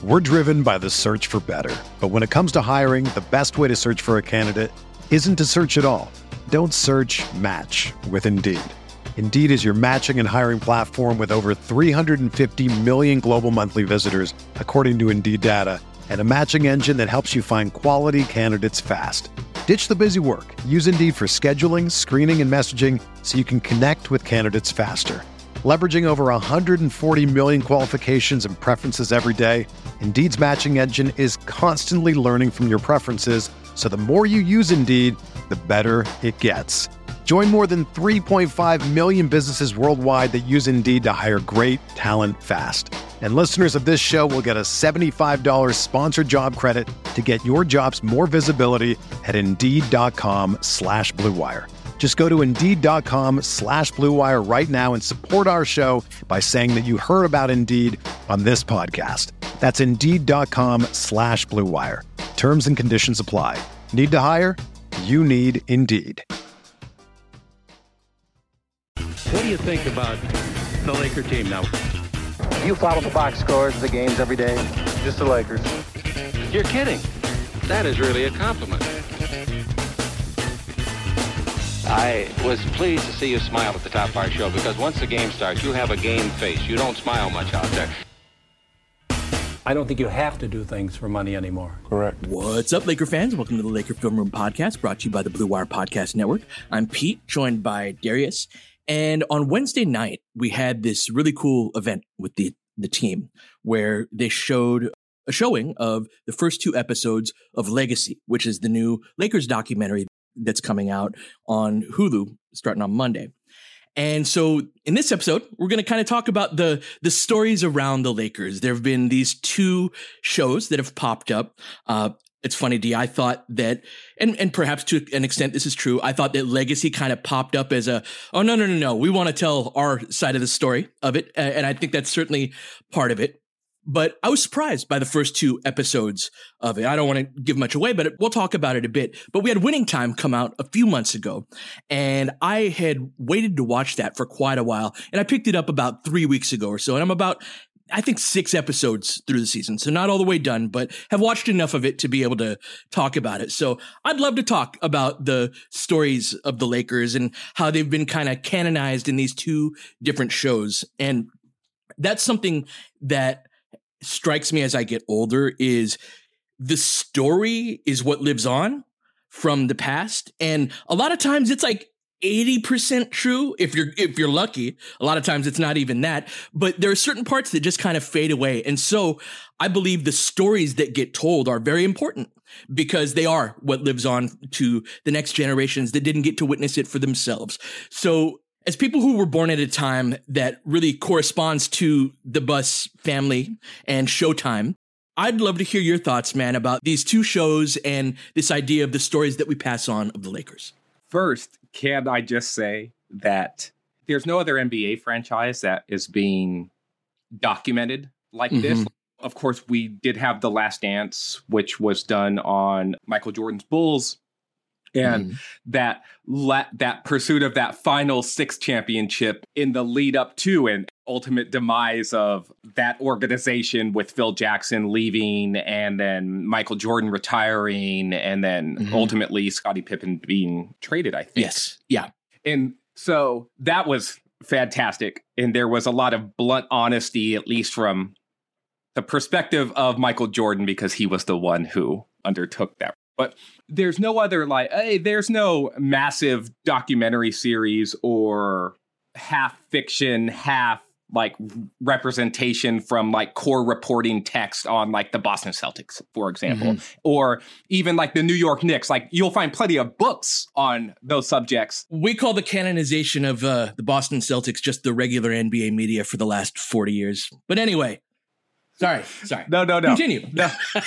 We're driven by the search for better. But when it comes to hiring, the best way to search for a candidate isn't to search at all. Don't search, match with Indeed. Indeed is your matching and hiring platform with over 350 million global monthly visitors, according to Indeed data, and a matching engine that helps you find quality candidates fast. Ditch the busy work. Use Indeed for scheduling, screening, and messaging so you can connect with candidates faster. Leveraging over 140 million qualifications and preferences every day, Indeed's matching engine is constantly learning from your preferences, so the more you use Indeed, the better it gets. Join more than 3.5 million businesses worldwide that use Indeed to hire great talent fast. And listeners of this show will get a $75 sponsored job credit to get your jobs more visibility at Indeed.com/Blue Wire. Just go to Indeed.com/Blue Wire right now and support our show by saying that you heard about Indeed on this podcast. That's Indeed.com/Blue Wire. Terms and conditions apply. Need to hire? You need Indeed. What do you think about the Laker team now? You follow the box scores, the games every day? Just the Lakers. You're kidding. That is really a compliment. I was pleased to see you smile at the top of our show because once the game starts, you have a game face. You don't smile much out there. I don't think you have to do things for money anymore. Correct. What's up, Laker fans? Welcome to the Laker Film Room Podcast, brought to you by the Blue Wire Podcast Network. I'm Pete, joined by Darius. And on Wednesday night, we had this really cool event with the team where they showed a showing of the first two episodes of Legacy, which is the new Lakers documentary that's coming out on Hulu starting on Monday. And so in this episode, we're going to kind of talk about the stories around the Lakers. There have been these two shows that have popped up. It's funny, D, I thought that, and perhaps to an extent this is true, I thought that Legacy kind of popped up as no, we want to tell our side of the story of it. And I think that's certainly part of it. But I was surprised by the first two episodes of it. I don't want to give much away, but we'll talk about it a bit. But we had Winning Time come out a few months ago, and I had waited to watch that for quite a while. And I picked it up about 3 weeks ago or so. And I'm about, I think, 6 episodes through the season. So not all the way done, but have watched enough of it to be able to talk about it. So I'd love to talk about the stories of the Lakers and how they've been kind of canonized in these two different shows. And that's something that strikes me as I get older is the story is what lives on from the past. And a lot of times it's like 80% true if you're lucky. A lot of times it's not even that, but there are certain parts that just kind of fade away. And so I believe the stories that get told are very important because they are what lives on to the next generations that didn't get to witness it for themselves. So as people who were born at a time that really corresponds to the Bus family and Showtime, I'd love to hear your thoughts, man, about these two shows and this idea of the stories that we pass on of the Lakers. First, can I just say that there's no other NBA franchise that is being documented like this. Of course, we did have The Last Dance, which was done on Michael Jordan's Bulls. And that pursuit of that final 6th championship in the lead up to and ultimate demise of that organization with Phil Jackson leaving and then Michael Jordan retiring and then ultimately Scottie Pippen being traded, I think. Yes. Yeah. And so that was fantastic. And there was a lot of blunt honesty, at least from the perspective of Michael Jordan, because he was the one who undertook that. But there's no other there's no massive documentary series or half fiction, half representation from core reporting text on the Boston Celtics, for example, or even the New York Knicks. You'll find plenty of books on those subjects. We call the canonization of the Boston Celtics just the regular NBA media for the last 40 years. But anyway, sorry. No. Continue. No.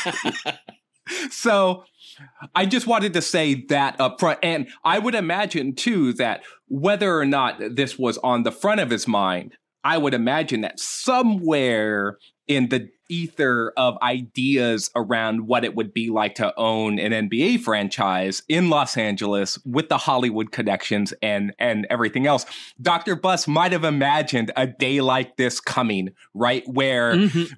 So I just wanted to say that up front. And I would imagine, too, that whether or not this was on the front of his mind, I would imagine that somewhere in the ether of ideas around what it would be like to own an NBA franchise in Los Angeles with the Hollywood connections and everything else. Dr. Buss might have imagined a day like this coming, right? Where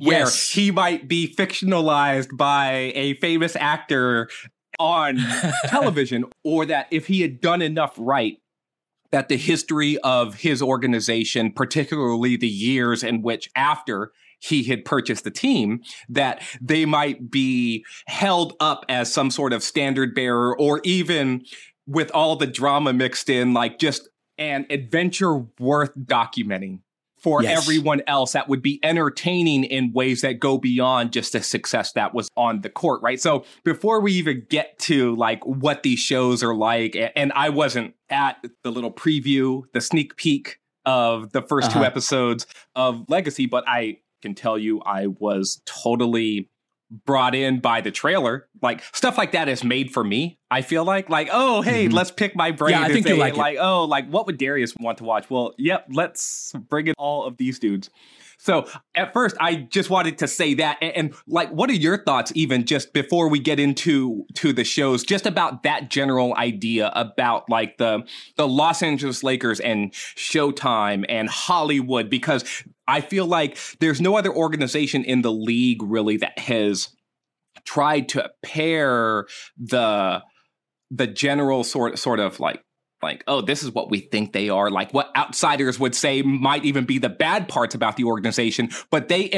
he might be fictionalized by a famous actor on television, or that if he had done enough right, that the history of his organization, particularly the years in which after he had purchased the team, that they might be held up as some sort of standard bearer, or even with all the drama mixed in, like just an adventure worth documenting for everyone else that would be entertaining in ways that go beyond just the success that was on the court, right? So before we even get to like what these shows are like, and I wasn't at the little preview, the sneak peek of the first two episodes of Legacy, but I can tell you I was totally brought in by the trailer. Like stuff like that is made for me. I feel like, oh, hey, let's pick my brain. Yeah, I think you like it. Oh, like what would Darius want to watch? Well, yep, let's bring in all of these dudes. So at first, I just wanted to say that. And like, what are your thoughts, even just before we get into the shows, just about that general idea about like the Los Angeles Lakers and Showtime and Hollywood? Because I feel like there's no other organization in the league really that has tried to pair the general sort of like, oh, this is what we think they are, like what outsiders would say might even be the bad parts about the organization, but they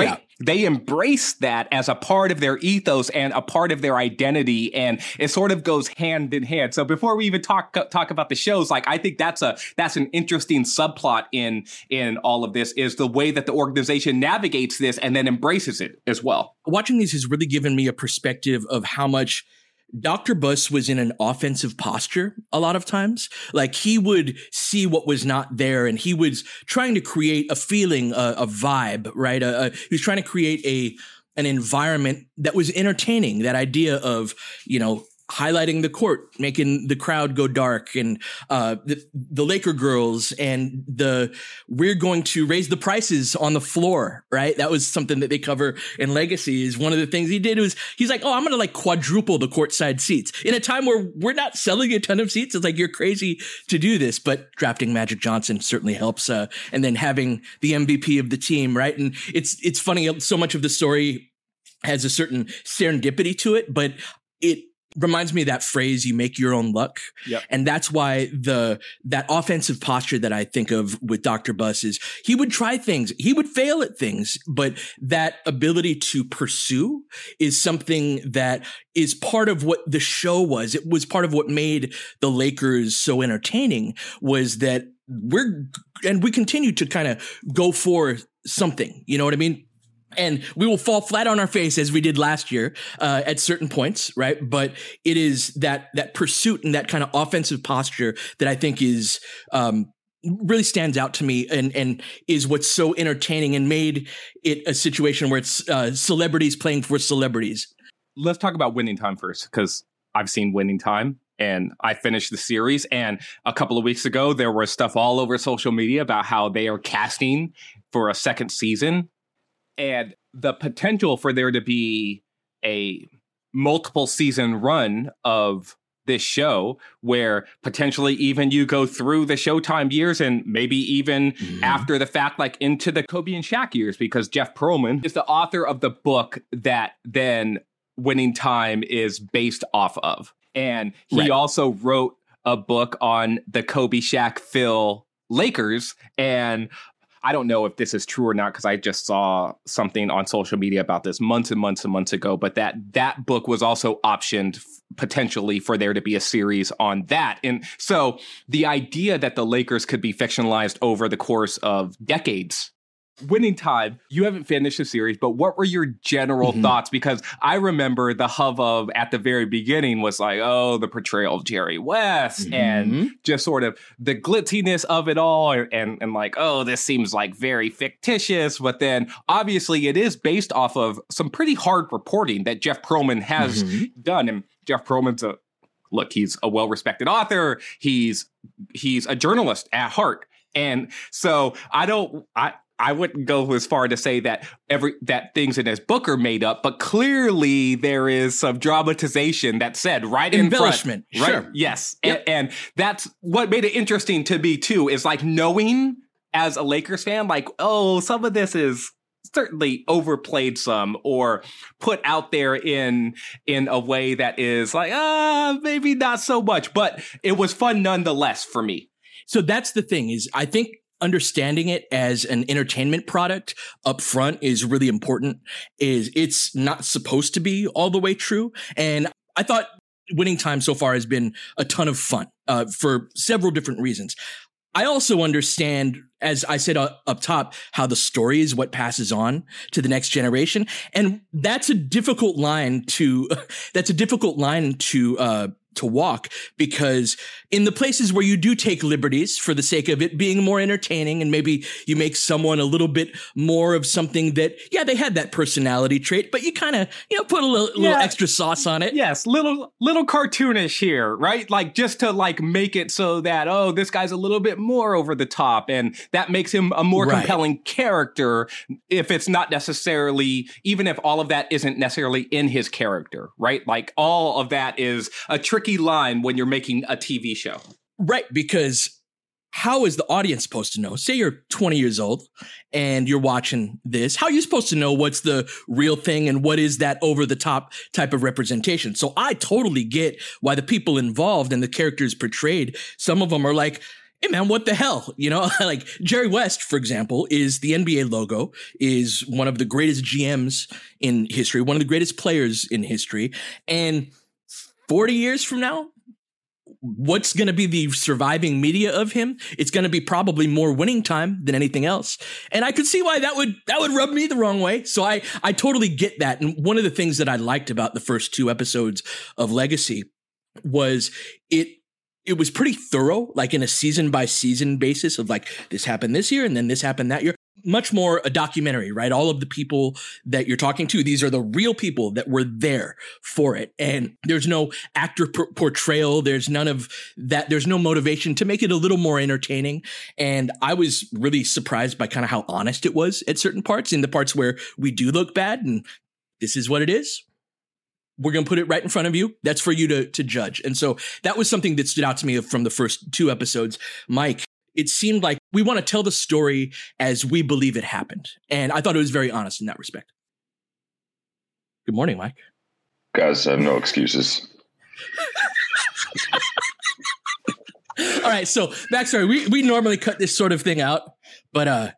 embrace that as a part of their ethos and a part of their identity, and it sort of goes hand in hand. So before we even talk about the shows, like I think that's an interesting subplot in all of this, is the way that the organization navigates this and then embraces it as well. Watching these has really given me a perspective of how much Dr. Buss was in an offensive posture a lot of times. Like he would see what was not there, and he was trying to create a feeling, a vibe, right? He was trying to create an environment that was entertaining. That idea of, highlighting the court, making the crowd go dark, and the Laker girls, and we're going to raise the prices on the floor, right? That was something that they cover in Legacy. Is one of the things he did was he's like, oh, I'm going to like quadruple the courtside seats in a time where we're not selling a ton of seats. It's like, you're crazy to do this, but drafting Magic Johnson certainly helps. And then having the MVP of the team, right? And it's funny, so much of the story has a certain serendipity to it, but it reminds me of that phrase, you make your own luck. Yep. And that's why that offensive posture that I think of with Dr. Buss is he would try things, he would fail at things, but that ability to pursue is something that is part of what the show was. It was part of what made the Lakers so entertaining, was that we continue to kind of go for something, you know what I mean? And we will fall flat on our face as we did last year at certain points, right? But it is that pursuit and that kind of offensive posture that I think is really stands out to me, and is what's so entertaining and made it a situation where it's celebrities playing for celebrities. Let's talk about Winning Time first, because I've seen Winning Time. And I finished the series, and a couple of weeks ago, there was stuff all over social media about how they are casting for a second season. And the potential for there to be a multiple season run of this show, where potentially even you go through the Showtime years and maybe even after the fact, like into the Kobe and Shaq years, because Jeff Pearlman is the author of the book that then Winning Time is based off of. And he also wrote a book on the Kobe, Shaq, Phil Lakers. And I don't know if this is true or not, because I just saw something on social media about this months and months and months ago. But that book was also optioned potentially for there to be a series on that. And so the idea that the Lakers could be fictionalized over the course of decades. Winning Time, you haven't finished the series, but what were your general thoughts? Because I remember the hubbub at the very beginning was like, oh, the portrayal of Jerry West and just sort of the glitziness of it all. And like, oh, this seems like very fictitious. But then obviously it is based off of some pretty hard reporting that Jeff Pearlman has done. And Jeff Pearlman's he's a well-respected author. He's a journalist at heart. And so I wouldn't go as far to say that that things in his book are made up, but clearly there is some dramatization that said right in embellishment. Front, right? Sure. Yes. Yep. And that's what made it interesting to me too, is like knowing as a Lakers fan, like, oh, some of this is certainly overplayed some or put out there in a way that is like, maybe not so much, but it was fun nonetheless for me. So that's the thing is I think understanding it as an entertainment product up front is really important. It's not supposed to be all the way true. And I thought Winning Time so far has been a ton of fun for several different reasons. I also understand, as I said up top, how the story is what passes on to the next generation. And that's a difficult line to walk, because in the places where you do take liberties for the sake of it being more entertaining, and maybe you make someone a little bit more of something that, yeah, they had that personality trait, but you kind of, put a little extra sauce on it. Yes. Little cartoonish here, right? Like just to like make it so that, oh, this guy's a little bit more over the top, and that makes him a more compelling character if it's not necessarily, even if all of that isn't necessarily in his character, right? Like all of that is a tricky line when you're making a TV show. Right, because how is the audience supposed to know? Say you're 20 years old and you're watching this. How are you supposed to know what's the real thing and what is that over the top type of representation? So I totally get why the people involved and the characters portrayed, some of them are like, hey man, what the hell? Like Jerry West, for example, is the NBA logo, is one of the greatest GMs in history, one of the greatest players in history. And 40 years from now, what's going to be the surviving media of him? It's going to be probably more Winning Time than anything else. And I could see why that would rub me the wrong way. So I totally get that. And one of the things that I liked about the first 2 episodes of Legacy was it was pretty thorough, like in a season by season basis of like, this happened this year and then this happened that year. Much more a documentary, right? All of the people that you're talking to, these are the real people that were there for it. And there's no actor portrayal. There's none of that. There's no motivation to make it a little more entertaining. And I was really surprised by kind of how honest it was at certain parts, in the parts where we do look bad and this is what it is. We're going to put it right in front of you. That's for you to judge. And so that was something that stood out to me from the first 2 episodes. Mike, it seemed like we want to tell the story as we believe it happened. And I thought it was very honest in that respect. Good morning, Mike. Guys, I have no excuses. All right. So backstory, we normally cut this sort of thing out, but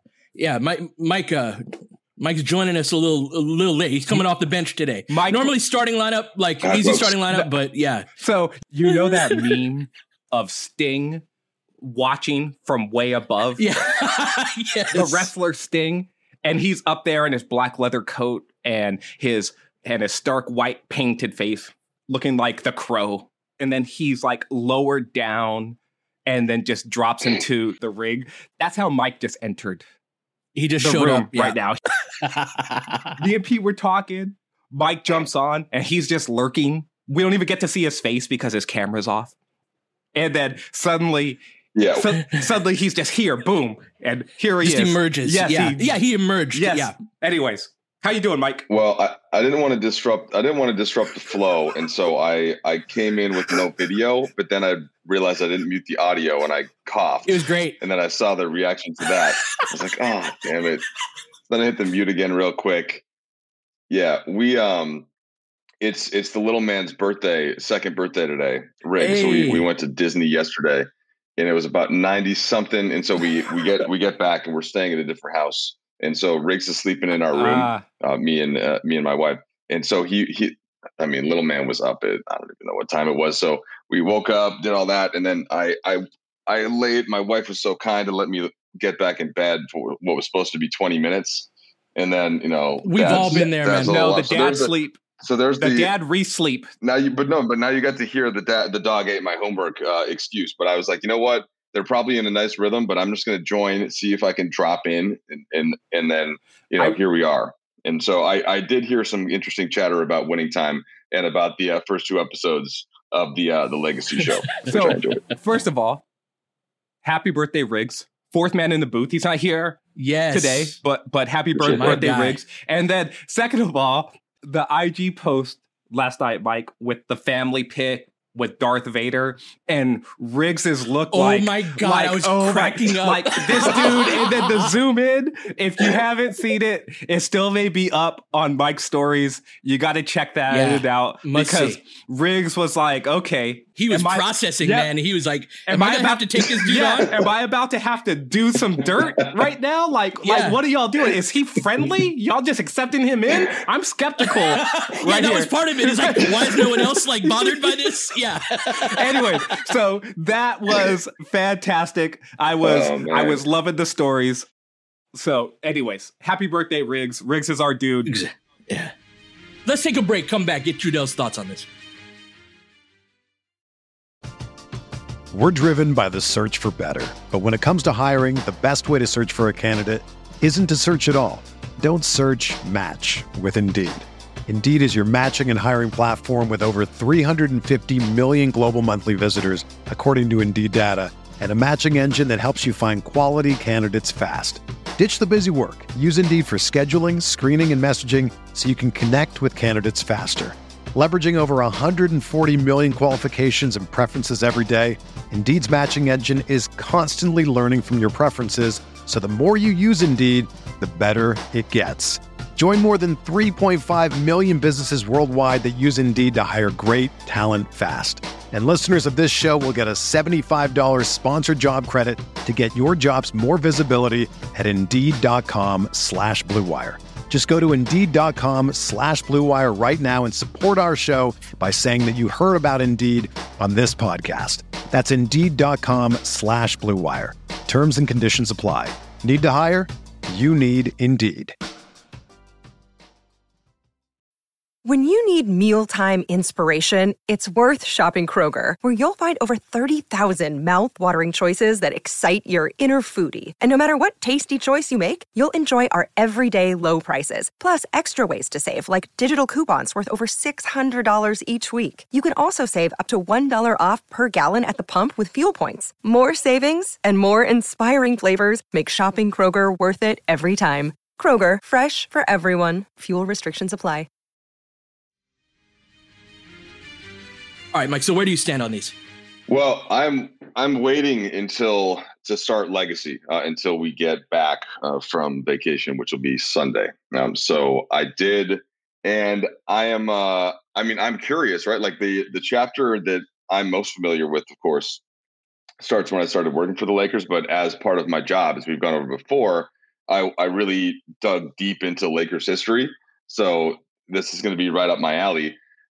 Mike's joining us a little late. He's coming off the bench today. Mike, normally starting lineup, like easy starting lineup, but yeah. So that meme of Sting watching from way above? Yeah. Yes. The wrestler Sting, and he's up there in his black leather coat and his stark white painted face, looking like the Crow. And then he's like lowered down and then just drops into the ring. That's how Mike just entered. He just showed up right now. Me and Pete were talking. Mike jumps on and he's just lurking. We don't even get to see his face because his camera's off. And then suddenly he's just here. Boom. And here he is. Emerges. Yes, he emerged. Yes. Yeah. Anyways, how you doing, Mike? Well, I didn't want to disrupt the flow. And so I came in with no video, but then I realized I didn't mute the audio and I coughed. It was great. And then I saw the reaction to that. I was like, oh, damn it. Then I hit the mute again real quick. Yeah, we it's the little man's second birthday today, Rick. Hey. So we went to Disney yesterday, and it was about 90 something. And so we get back and we're staying at a different house. And so Riggs is sleeping in our room, me and my wife. And so little man was up at, I don't even know what time it was. So we woke up, did all that, and then I laid. My wife was so kind to let me get back in bed for what was supposed to be 20 minutes. And then, we've all been there, man. No, the dad sleep. So there's the dad re-sleep. Now but now you got to hear the dog ate my homework excuse. But I was like, you know what? They're probably in a nice rhythm, but I'm just going to join, see if I can drop in, and then here we are. And so I did hear some interesting chatter about Winning Time and about the first 2 episodes of the Legacy show. So first of all, happy birthday, Riggs. fourth man in the booth. He's not here today, but happy birthday, Riggs. And then second of all, the IG post last night, Mike, with the family pic with Darth Vader and Riggs's look oh my God, I was cracking up. Like this dude, and then the zoom in, if you haven't seen it, it still may be up on Mike's stories. You got to check that out because Riggs was like, okay. He was processing, man. He was like, am I about to take this dude on? Am I about to have to do some dirt right now? Like, what are y'all doing? Is he friendly? Y'all just accepting him in? I'm skeptical. That was part of it. It's like, why is no one else like bothered by this? Yeah. Anyways, so that was fantastic. I was loving the stories. So, anyways, happy birthday, Riggs. Riggs is our dude. Yeah. Let's take a break. Come back. Get Trudell's thoughts on this. We're driven by the search for better. But when it comes to hiring, the best way to search for a candidate isn't to search at all. Don't search, match with Indeed. Indeed is your matching and hiring platform with over 350 million global monthly visitors, according to Indeed data, and a matching engine that helps you find quality candidates fast. Ditch the busy work. Use Indeed for scheduling, screening, and messaging so you can connect with candidates faster. Leveraging over 140 million qualifications and preferences every day, Indeed's matching engine is constantly learning from your preferences, so the more you use Indeed, the better it gets. Join more than 3.5 million businesses worldwide that use Indeed to hire great talent fast. And listeners of this show will get a $75 sponsored job credit to get your jobs more visibility at Indeed.com/Blue Wire. Just go to Indeed.com/Blue Wire right now and support our show by saying that you heard about Indeed on this podcast. That's Indeed.com/Blue Wire. Terms and conditions apply. Need to hire? You need Indeed. When you need mealtime inspiration, it's worth shopping Kroger, where you'll find over 30,000 mouth-watering choices that excite your inner foodie. And no matter what tasty choice you make, you'll enjoy our everyday low prices, plus extra ways to save, like digital coupons worth over $600 each week. You can also save up to $1 off per gallon at the pump with fuel points. More savings and more inspiring flavors make shopping Kroger worth it every time. Kroger, fresh for everyone. Fuel restrictions apply. All right, Mike, so where do you stand on these? Well, I'm waiting to start Legacy until we get back from vacation, which will be Sunday. So I did, and I am. I'm curious, right? Like the chapter that I'm most familiar with, of course, starts when I started working for the Lakers. But as part of my job, as we've gone over before, I really dug deep into Lakers history. So this is going to be right up my alley.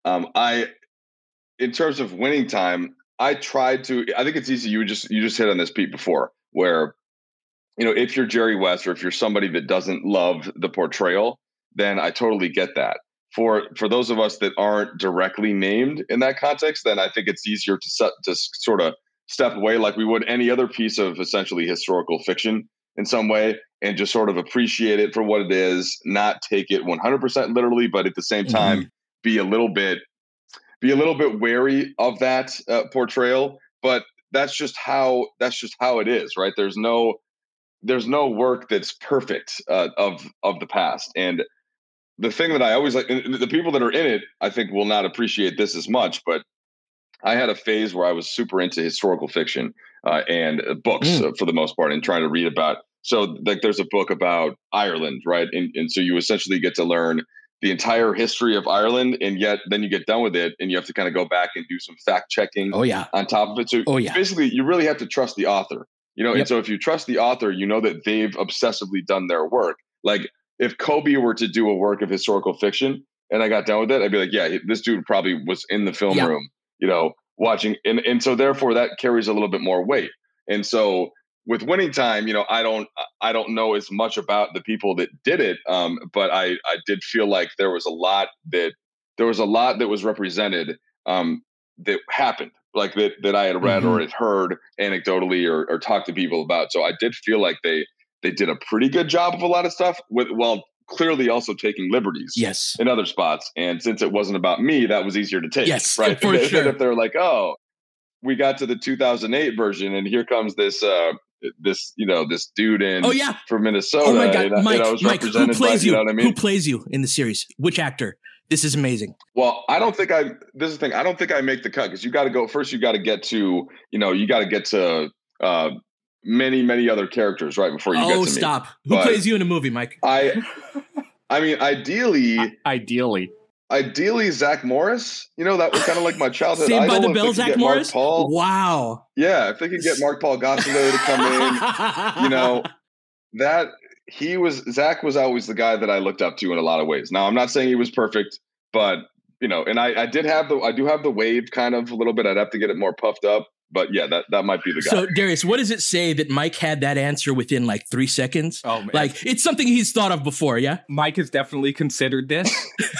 In terms of winning time, I think it's easy. You just hit on this, Pete, before, where, if you're Jerry West or if you're somebody that doesn't love the portrayal, then I totally get that. For those of us that aren't directly named in that context, then I think it's easier to sort of step away like we would any other piece of essentially historical fiction in some way, and just sort of appreciate it for what it is, not take it 100% literally, but at the same time, be a little bit wary of that portrayal. But that's just how it is, right? There's no work that's perfect of the past. And the thing that I always like, the people that are in it, I think will not appreciate this as much, but I had a phase where I was super into historical fiction and books for the most part, and trying to read about. So like there's a book about Ireland, right? And so you essentially get to learn the entire history of Ireland, and yet then you get done with it and you have to kind of go back and do some fact checking on top of it. So basically you really have to trust the author, and so if you trust the author, you know that they've obsessively done their work. Like if Kobe were to do a work of historical fiction and I got done with it, I'd be like, yeah, this dude probably was in the film room, watching. And so therefore that carries a little bit more weight. And so with Winning Time, I don't know as much about the people that did it, but I did feel like there was a lot that was represented that happened, like that I had read or had heard anecdotally or talked to people about. So I did feel like they did a pretty good job of a lot of stuff, while clearly also taking liberties in other spots. And since it wasn't about me, that was easier to take. Yes, right. For sure. If they're like, oh, we got to the 2008 version and here comes this this dude in from Minnesota. Oh my God, Mike, who plays you? You know what I mean? Who plays you in the series? Which actor? This is amazing. Well, this is the thing. I don't think I make the cut because you got to go first. You got to get to, many, many other characters right before you get to me. Oh, stop. Who plays you in a movie, Mike? I mean, ideally, Zach Morris. That was kind of like my childhood Saved idol. by the Bell, Zach Morris? Wow. Yeah, if they could get Mark Paul Gosselaar to come in, Zach was always the guy that I looked up to in a lot of ways. Now, I'm not saying he was perfect, but and I do have the wave kind of a little bit. I'd have to get it more puffed up. But yeah, that might be the guy. So Darius, what does it say that Mike had that answer within like 3 seconds? Oh man. Like it's something he's thought of before, yeah? Mike has definitely considered this.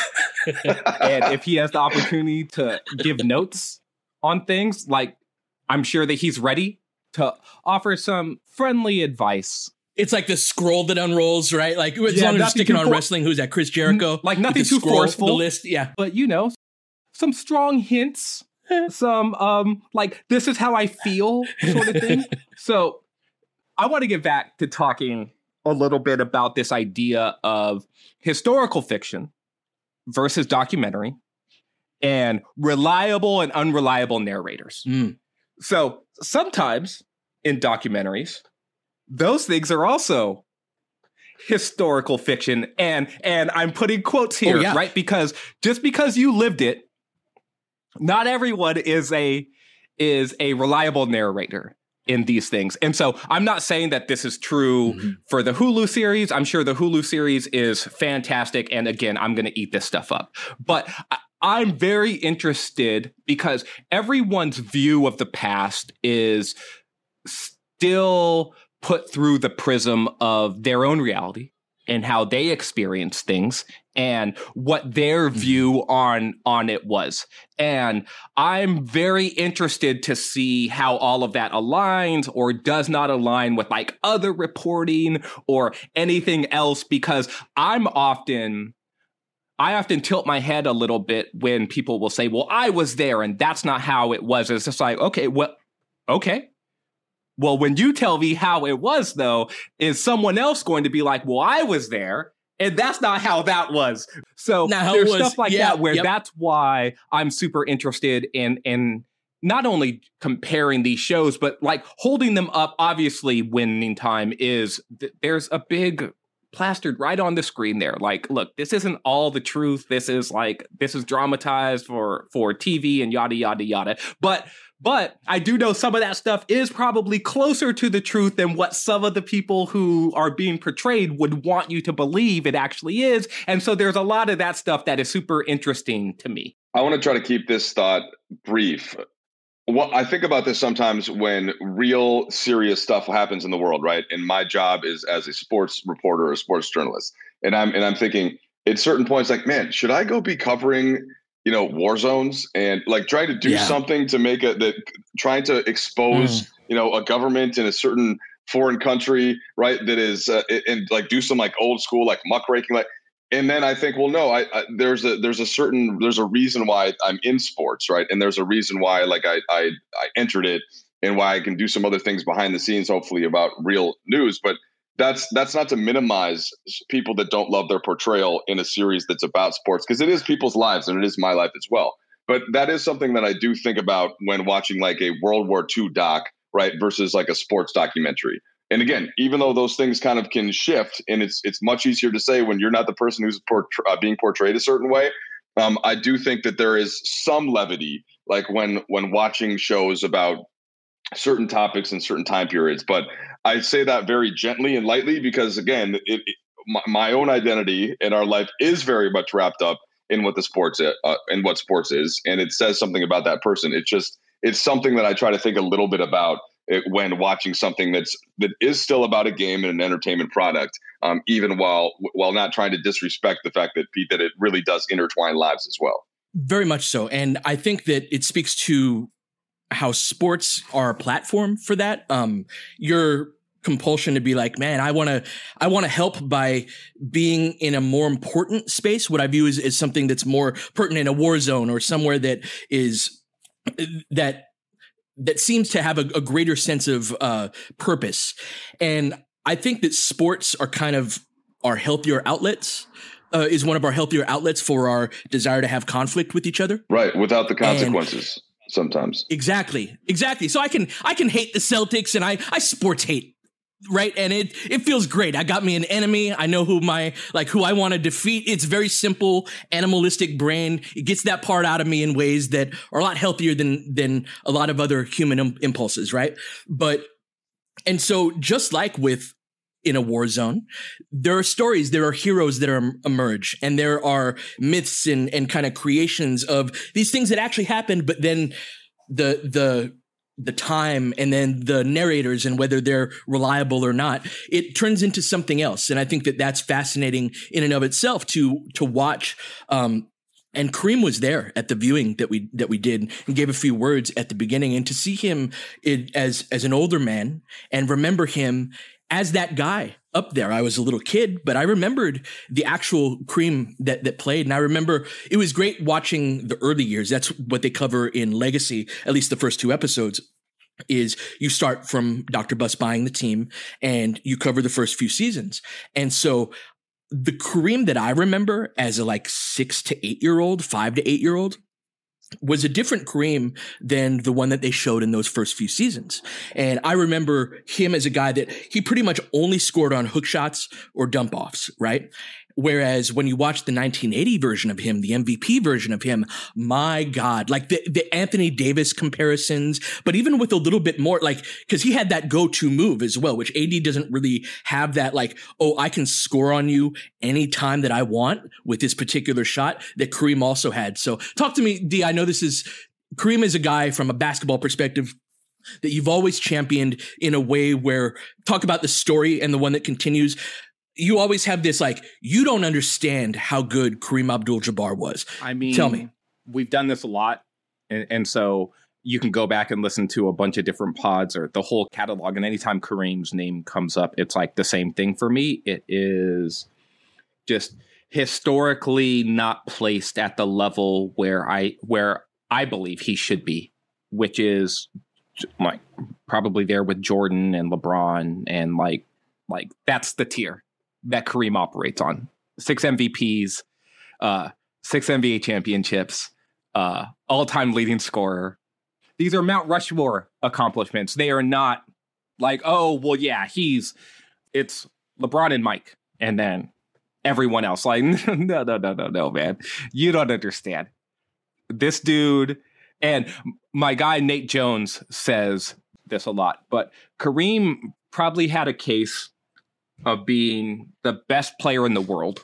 And if he has the opportunity to give notes on things, like I'm sure that he's ready to offer some friendly advice. It's like the scroll that unrolls, right? Like as long as you're sticking on wrestling, who's that? Chris Jericho? Like nothing too forceful. The list, yeah. But some strong hints. Some like this is how I feel sort of thing. So I want to get back to talking a little bit about this idea of historical fiction versus documentary and reliable and unreliable narrators. So sometimes in documentaries, those things are also historical fiction. And I'm putting quotes here, right? Because just because you lived it, not everyone is a reliable narrator in these things. And so I'm not saying that this is true for the Hulu series. I'm sure the Hulu series is fantastic. And again, I'm going to eat this stuff up. But I'm very interested because everyone's view of the past is still put through the prism of their own reality and how they experience things and what their view on it was. And I'm very interested to see how all of that aligns or does not align with like other reporting or anything else, because I often tilt my head a little bit when people will say, well, I was there and that's not how it was. It's just like, okay. Well, when you tell me how it was, though, is someone else going to be like, well, I was there, and that's not how that was. So there's stuff like that where that's why I'm super interested in not only comparing these shows, but like holding them up. Obviously, Winning Time is, there's a big plastered right on the screen there. Like, look, this isn't all the truth. This is dramatized for TV and yada, yada, yada. But I do know some of that stuff is probably closer to the truth than what some of the people who are being portrayed would want you to believe it actually is. And so there's a lot of that stuff that is super interesting to me. I want to try to keep this thought brief. Well, I think about this sometimes when real serious stuff happens in the world, right? And my job is as a sports reporter or a sports journalist. And I'm thinking at certain points, like, man, should I go be covering war zones and like try to do something to make trying to expose, a government in a certain foreign country, right? That is, and like do some like old school, like muckraking, like, and then I think, well, no, there's a reason why I'm in sports, right? And there's a reason why like I entered it and why I can do some other things behind the scenes, hopefully about real news. But that's not to minimize people that don't love their portrayal in a series that's about sports, because it is people's lives and it is my life as well. But that is something that I do think about when watching like a World War II doc, right, versus like a sports documentary. And again, even though those things kind of can shift, and it's much easier to say when you're not the person who's being portrayed a certain way, I do think that there is some levity, like when watching shows about certain topics and certain time periods. But I say that very gently and lightly because, again, my own identity in our life is very much wrapped up in what the sports and what sports is, and it says something about that person. It's something that I try to think a little bit about when watching something that is still about a game and an entertainment product, even while not trying to disrespect the fact that it really does intertwine lives as well. Very much so, and I think that it speaks to how sports are a platform for that. Your compulsion to be like, man, I want to help by being in a more important space. What I view is something that's more pertinent, a war zone or somewhere that that seems to have a greater sense of purpose. And I think that sports are kind of our healthier outlets, is one of our healthier outlets for our desire to have conflict with each other. Right. Without the consequences sometimes. Exactly. So I can hate the Celtics, and I sports hate. Right. And it feels great. I got me an enemy. I know who I want to defeat. It's very simple, animalistic brain. It gets that part out of me in ways that are a lot healthier than a lot of other human impulses. Right. And so just like in a war zone, there are stories, there are heroes that emerge, and there are myths and kind of creations of these things that actually happened, but then the time and then the narrators and whether they're reliable or not, it turns into something else. And I think that that's fascinating in and of itself to watch. And Kareem was there at the viewing that we did and gave a few words at the beginning, and to see him as an older man and remember him as that guy up there. I was a little kid, but I remembered the actual Kareem that played. And I remember it was great watching the early years. That's what they cover in Legacy, at least the first 2 episodes, is you start from Dr. Buss buying the team and you cover the first few seasons. And so the Kareem that I remember as a 6 to 8 year old, 5 to 8 year old, was a different Kareem than the one that they showed in those first few seasons. And I remember him as a guy that he pretty much only scored on hook shots or dump offs, right? Whereas when you watch the 1980 version of him, the MVP version of him, my God, the Anthony Davis comparisons, but even with a little bit more, because he had that go-to move as well, which AD doesn't really have that, I can score on you anytime that I want with this particular shot, that Kareem also had. So talk to me, D. I know Kareem is a guy from a basketball perspective that you've always championed in a way where, talk about the story and the one that continues. You always have this, you don't understand how good Kareem Abdul-Jabbar was. I mean, tell me. We've done this a lot. And so you can go back and listen to a bunch of different pods or the whole catalog. And anytime Kareem's name comes up, it's the same thing for me. It is just historically not placed at the level where I believe he should be, which is probably there with Jordan and LeBron. And that's the tier that Kareem operates on. 6 MVPs, 6 NBA championships, all-time leading scorer. These are Mount Rushmore accomplishments. They are not it's LeBron and Mike, and then everyone else. No, man. You don't understand. This dude, and my guy Nate Jones says this a lot, but Kareem probably had a case of being the best player in the world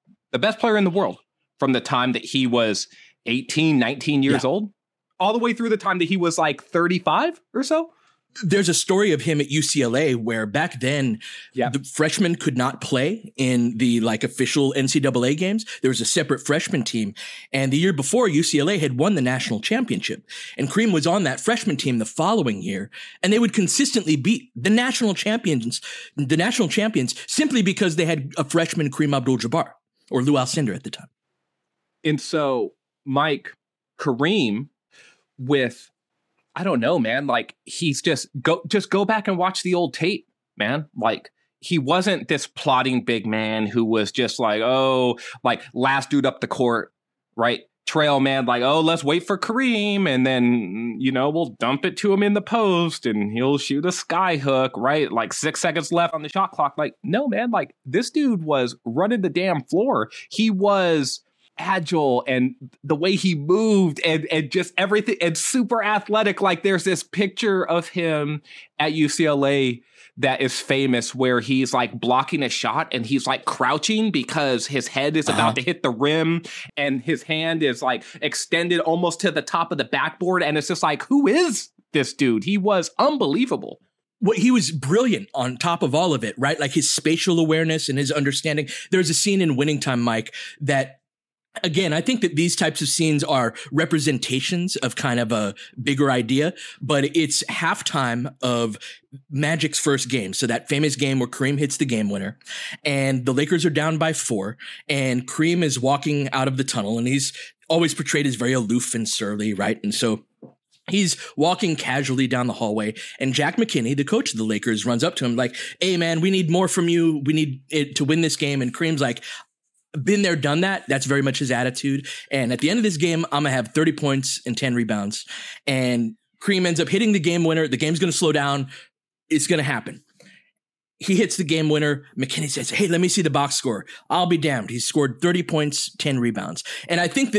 from the time that he was 18, 19 years old, all the way through the time that he was 35 or so. There's a story of him at UCLA where back then the freshmen could not play in the official NCAA games. There was a separate freshman team. And the year before, UCLA had won the national championship. And Kareem was on that freshman team the following year. And they would consistently beat the national champions simply because they had a freshman Kareem Abdul-Jabbar or Lou Alcindor at the time. And so, Mike, Kareem with, I don't know, man. He's just go back and watch the old tape, man. He wasn't this plotting big man who was just last dude up the court, right? Trail man, let's wait for Kareem, and then we'll dump it to him in the post, and he'll shoot a sky hook, right? 6 seconds left on the shot clock. No, man. This dude was running the damn floor. He was agile, and the way he moved and just everything, and super athletic. There's this picture of him at UCLA that is famous where he's blocking a shot and he's crouching because his head is about to hit the rim and his hand is extended almost to the top of the backboard. And it's just who is this dude? He was unbelievable. Well, he was brilliant on top of all of it, right? His spatial awareness and his understanding. There's a scene in Winning Time, Mike, that, again, I think that these types of scenes are representations of kind of a bigger idea, but it's halftime of Magic's first game. So that famous game where Kareem hits the game winner and the Lakers are down by 4 and Kareem is walking out of the tunnel and he's always portrayed as very aloof and surly, right? And so He's walking casually down the hallway, and Jack McKinney, the coach of the Lakers, runs up to him like, hey, man, we need more from you. We need it to win this game. And Kareem's like, been there, done that. That's very much his attitude. And at the end of this game, I'm going to have 30 points and 10 rebounds. And Kareem ends up hitting the game winner. The game's going to slow down. It's going to happen. He hits the game winner. McKinney says, hey, let me see the box score. I'll be damned. He scored 30 points, 10 rebounds. And I think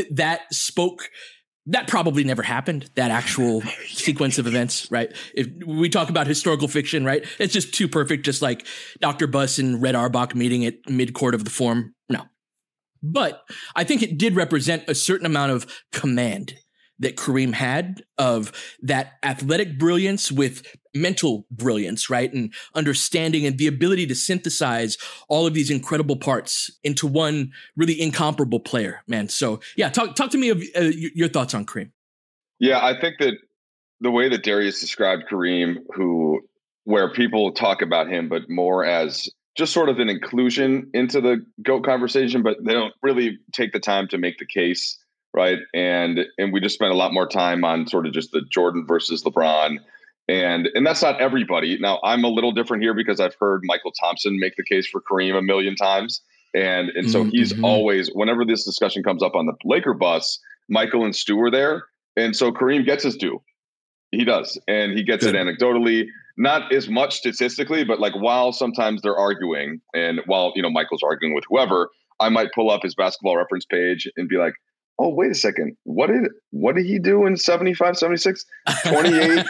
that probably never happened, that actual sequence of events, right? If we talk about historical fiction, right? It's just too perfect, just like Dr. Buss and Red Auerbach meeting at mid-court of the Forum. No. But I think it did represent a certain amount of command that Kareem had, of that athletic brilliance with mental brilliance, right? And understanding and the ability to synthesize all of these incredible parts into one really incomparable player, man. So yeah, talk to me of your thoughts on Kareem. Yeah, I think that the way that Darius described Kareem, where people talk about him, but more as just sort of an inclusion into the GOAT conversation, but they don't really take the time to make the case, right? And we just spent a lot more time on sort of just the Jordan versus LeBron. And that's not everybody. Now, I'm a little different here because I've heard Michael Thompson make the case for Kareem a million times. And so he's always, whenever this discussion comes up on the Laker bus, Michael and Stu are there. And so Kareem gets his due. He does. And he gets it anecdotally, not as much statistically, but like while sometimes they're arguing and while, Michael's arguing with whoever, I might pull up his Basketball Reference page and be like, oh, wait a second. What did he do in 75, 76? 28,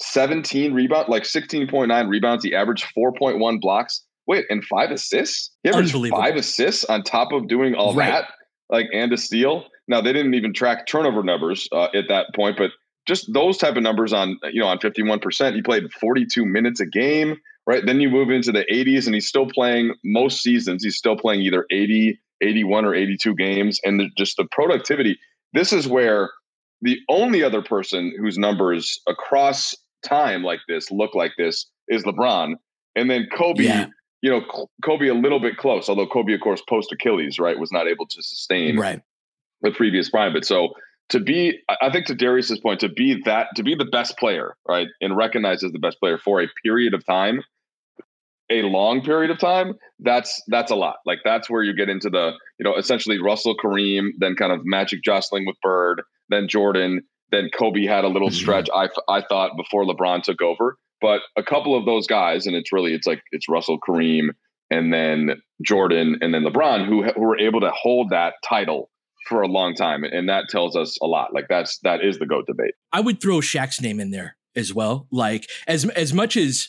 17 rebounds, like 16.9 rebounds. He averaged 4.1 blocks. Wait, and 5 assists? He averaged 5 assists on top of doing all that, and a steal. Now, they didn't even track turnover numbers at that point, but just those type of numbers on 51%. He played 42 minutes a game, right? Then you move into the 80s, and he's still playing most seasons. He's still playing either 80, 81, or 82 games. And just the productivity. This is where the only other person whose numbers across time like this look like this is LeBron. And then Kobe, Kobe a little bit close, although Kobe, of course, post Achilles, right, was not able to sustain the previous prime. But so I think to Darius's point, to be the best player, right, and recognized as the best player for a period of time, a long period of time, that's a lot. Like that's where you get into the, essentially Russell, Kareem, then kind of Magic jostling with Bird, then Jordan, then Kobe had a little stretch, I thought, before LeBron took over. But a couple of those guys, and it's Russell, Kareem, and then Jordan, and then LeBron, who were able to hold that title for a long time. And that tells us a lot. Like that is the GOAT debate. I would throw Shaq's name in there as well. Like as much as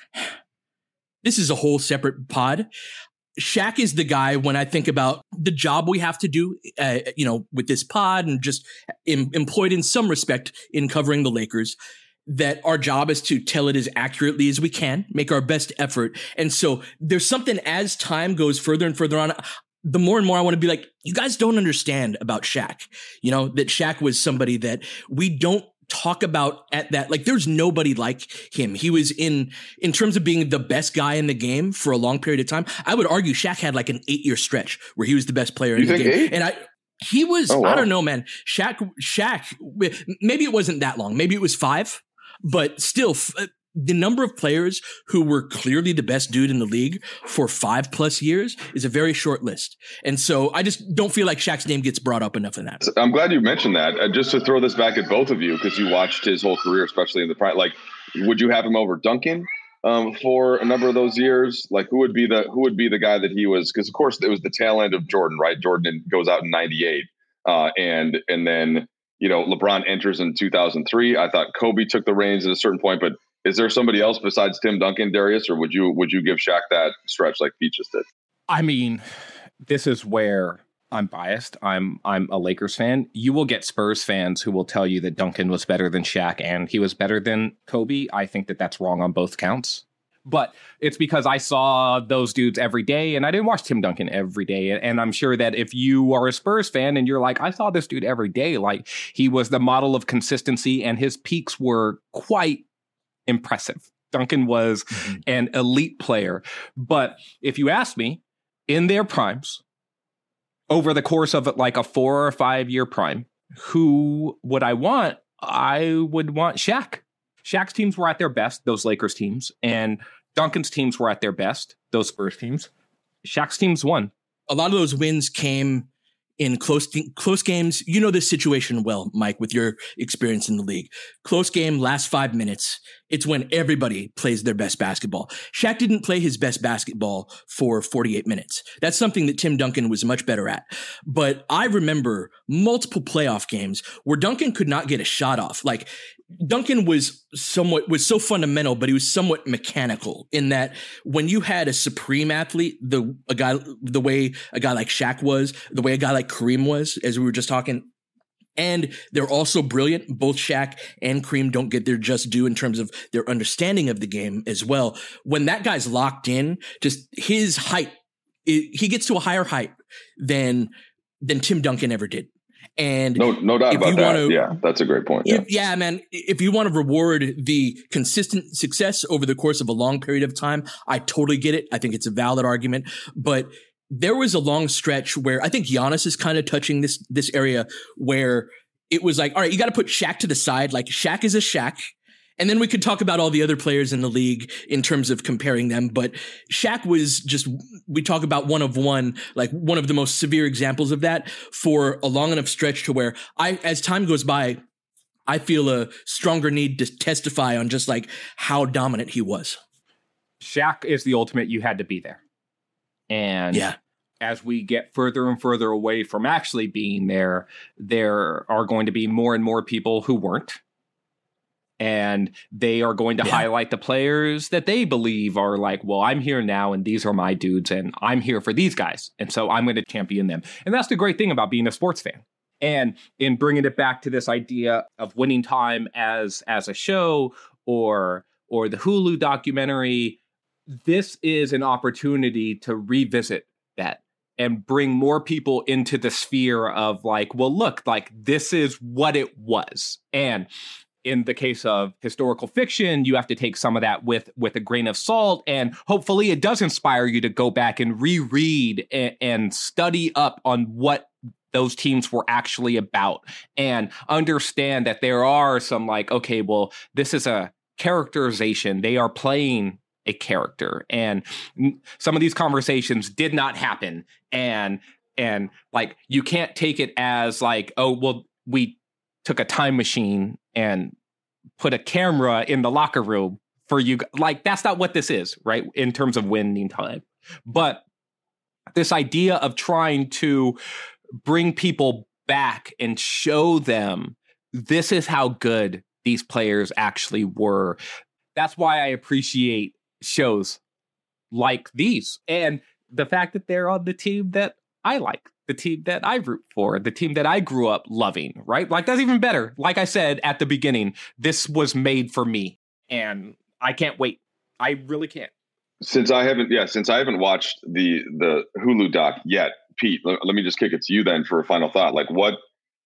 this is a whole separate pod, Shaq is the guy when I think about the job we have to do, with this pod and just employed in some respect in covering the Lakers, that our job is to tell it as accurately as we can, make our best effort. And so there's something as time goes further and further on, the more and more I want to be like, you guys don't understand about Shaq, that Shaq was somebody that we don't talk about at that. Like there's nobody like him. He was in terms of being the best guy in the game for a long period of time. I would argue Shaq had like an 8-year stretch where he was the best player in the game. 8? And he was, I don't know, man, Shaq, maybe it wasn't that long. Maybe it was 5, but still the number of players who were clearly the best dude in the league for 5+ years is a very short list. And so I just don't feel like Shaq's name gets brought up enough in that. I'm glad you mentioned that. Just to throw this back at both of you, because you watched his whole career, especially in the prime. Like, would you have him over Duncan for a number of those years? Like, who would be the guy that he was? Because of course it was the tail end of Jordan, right? Jordan goes out in 98, and then LeBron enters in 2003. I thought Kobe took the reins at a certain point, but is there somebody else besides Tim Duncan, Darius, or would you give Shaq that stretch like Pete just did? I mean, this is where I'm biased. I'm a Lakers fan. You will get Spurs fans who will tell you that Duncan was better than Shaq and he was better than Kobe. I think that that's wrong on both counts. But it's because I saw those dudes every day and I didn't watch Tim Duncan every day. And I'm sure that if you are a Spurs fan and you're like, I saw this dude every day, like he was the model of consistency and his peaks were quite impressive. Duncan was an elite player. But if you ask me, in their primes, over the course of like a 4 or 5 year prime, who would I want? I would want Shaq. Shaq's teams were at their best, those Lakers teams, and Duncan's teams were at their best, those Spurs teams. Shaq's teams won. A lot of those wins came in close games. You know this situation well, Mike, with your experience in the league. Close game, last 5 minutes. It's when everybody plays their best basketball. Shaq didn't play his best basketball for 48 minutes. That's something that Tim Duncan was much better at. But I remember multiple playoff games where Duncan could not get a shot off. Like, Duncan was so fundamental, but he was somewhat mechanical in that when you had a supreme athlete, the way a guy like Shaq was, the way a guy like Kareem was, as we were just talking, and they're also brilliant. Both Shaq and Kareem don't get their just due in terms of their understanding of the game as well. When that guy's locked in, just his height, he gets to a higher height than Tim Duncan ever did. And no doubt about that. Yeah, that's a great point. Yeah, man. If you want to reward the consistent success over the course of a long period of time, I totally get it. I think it's a valid argument. But there was a long stretch where I think Giannis is kind of touching this area where it was like, all right, you got to put Shaq to the side. Like, Shaq is a Shaq. And then we could talk about all the other players in the league in terms of comparing them. But Shaq was just, we talk about one of one, like one of the most severe examples of that for a long enough stretch to where as time goes by, I feel a stronger need to testify on just like how dominant he was. Shaq is the ultimate. You had to be there. And as we get further and further away from actually being there, there are going to be more and more people who weren't. And they are going to highlight the players that they believe are like, well, I'm here now and these are my dudes and I'm here for these guys. And so I'm going to champion them. And that's the great thing about being a sports fan. And in bringing it back to this idea of Winning Time as a show or the Hulu documentary, this is an opportunity to revisit that and bring more people into the sphere of like, well, look, like this is what it was. And in the case of historical fiction, you have to take some of that with a grain of salt. And hopefully it does inspire you to go back and reread and study up on what those teams were actually about and understand that there are some like, okay, well, this is a characterization. They are playing a character. And some of these conversations did not happen. And like, you can't take it as like, oh, well, we took a time machine and put a camera in the locker room for you. Like, that's not what this is, right? In terms of Winning Time. But this idea of trying to bring people back and show them this is how good these players actually were. That's why I appreciate shows like these. And the fact that they're on the team that I like. The team that I root for, the team that I grew up loving, right? Like, that's even better. Like I said at the beginning, this was made for me and I can't wait. I really can't. Since I haven't watched the Hulu doc yet, Pete, let me just kick it to you then for a final thought. Like, what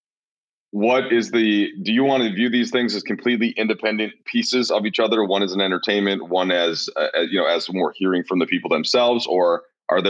is do you want to view these things as completely independent pieces of each other? One as an entertainment, one as more hearing from the people themselves, or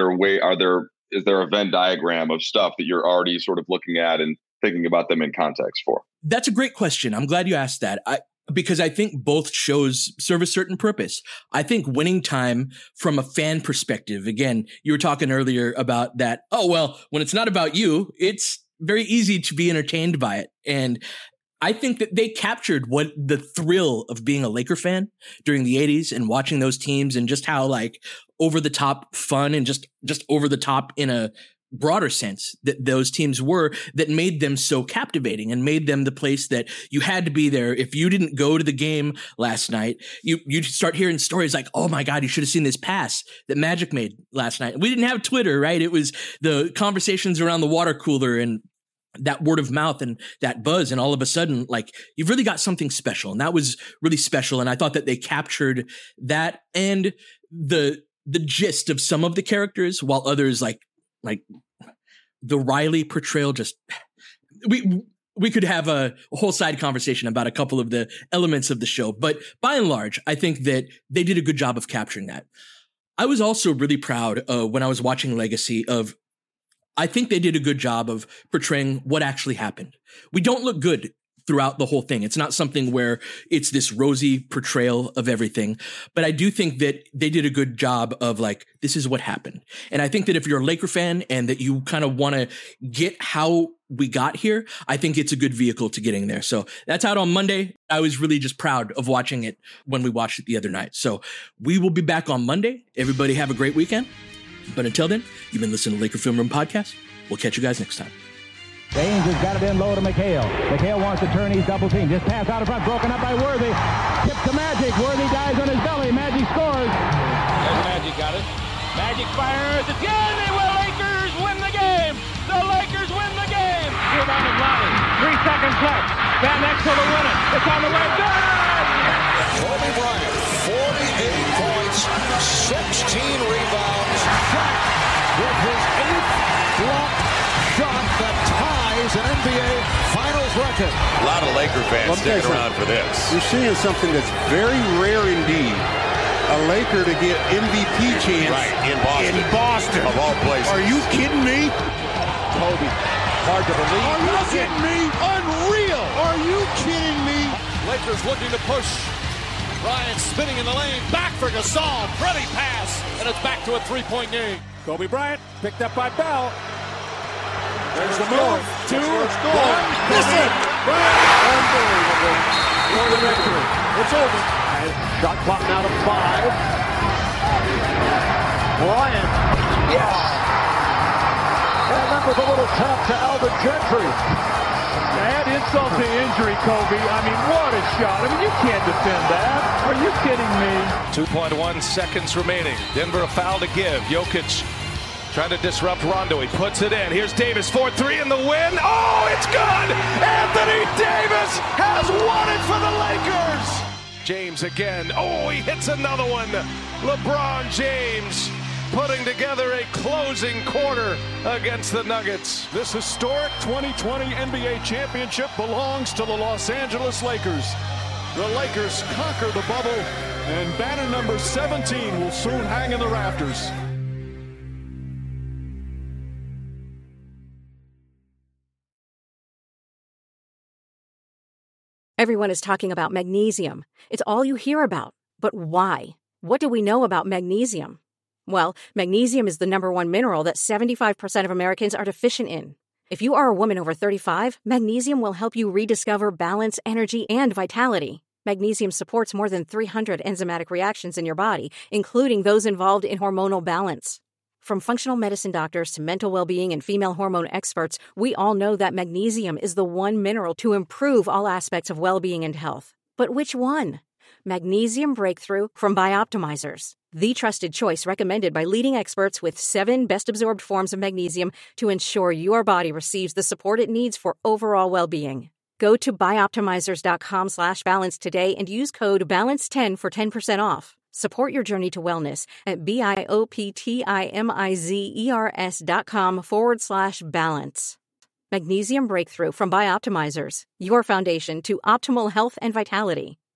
is there a Venn diagram of stuff that you're already sort of looking at and thinking about them in context for? That's a great question. I'm glad you asked that. Because I think both shows serve a certain purpose. I think Winning Time from a fan perspective, again, you were talking earlier about that. Oh, well, when it's not about you, it's very easy to be entertained by it. And I think that they captured what the thrill of being a Laker fan during the 80s and watching those teams and just how like over the top fun and just over the top in a broader sense that those teams were, that made them so captivating and made them the place that you had to be there. If you didn't go to the game last night, you'd start hearing stories like, oh my God, you should have seen this pass that Magic made last night. We didn't have Twitter, right? It was the conversations around the water cooler and that word of mouth and that buzz. And all of a sudden, like, you've really got something special. And that was really special. And I thought that they captured that and the gist of some of the characters, while others like the Riley portrayal, just we could have a whole side conversation about a couple of the elements of the show. But by and large, I think that they did a good job of capturing that. I was also really proud when I was watching Legacy I think they did a good job of portraying what actually happened. We don't look good throughout the whole thing. It's not something where it's this rosy portrayal of everything. But I do think that they did a good job of like, this is what happened. And I think that if you're a Laker fan and that you kind of want to get how we got here, I think it's a good vehicle to getting there. So that's out on Monday. I was really just proud of watching it when we watched it the other night. So we will be back on Monday. Everybody have a great weekend. But until then, you've been listening to Laker Film Room Podcast. We'll catch you guys next time. James has got it in low to McHale. McHale wants to turn. He's double team. Just pass out in front. Broken up by Worthy. Tip to Magic. Worthy dives on his belly. Magic scores. There's Magic got it. Magic fires again. The Lakers win the game. The Lakers win the game. Rebound is Lonnie. 3 seconds left. Van Exel to win it. It's on the way. Good. Kobe Bryant, 48 points, 16 rebounds. Shot with his 8th block shot that ties an NBA Finals record. A lot of Laker fans sticking around for this. You're seeing something that's very rare indeed. A Laker to get MVP chance in Boston. Of all places. Are you kidding me? Kobe, hard to believe. Are you kidding me? Unreal. Are you kidding me? Lakers looking to push. Bryant spinning in the lane. Back for Gasol. Pretty pass. And it's back to a 3-point game. Kobe Bryant picked up by Bell. There's the move. 2, 1. Listen. Unbelievable. For the victory. It's over. Shot clock now to 5. Bryant. Yes. And that was a little tap to Alvin Gentry. Add insult to injury, Kobe. I mean, what a shot. I mean, you can't defend that. Are you kidding me? 2.1 seconds remaining. Denver a foul to give. Jokic trying to disrupt Rondo. He puts it in. Here's Davis, 4-3 in the win. Oh, it's good! Anthony Davis has won it for the Lakers! James again. Oh, he hits another one. LeBron James putting together a closing quarter against the Nuggets. This historic 2020 NBA championship belongs to the Los Angeles Lakers. The Lakers conquer the bubble, and banner number 17 will soon hang in the rafters. Everyone is talking about magnesium. It's all you hear about. But why? What do we know about magnesium? Well, magnesium is the #1 mineral that 75% of Americans are deficient in. If you are a woman over 35, magnesium will help you rediscover balance, energy, and vitality. Magnesium supports more than 300 enzymatic reactions in your body, including those involved in hormonal balance. From functional medicine doctors to mental well-being and female hormone experts, we all know that magnesium is the one mineral to improve all aspects of well-being and health. But which one? Magnesium Breakthrough from Bioptimizers, the trusted choice recommended by leading experts with 7 best-absorbed forms of magnesium to ensure your body receives the support it needs for overall well-being. Go to bioptimizers.com/balance today and use code BALANCE10 for 10% off. Support your journey to wellness at bioptimizers.com/balance. Magnesium Breakthrough from Bioptimizers, your foundation to optimal health and vitality.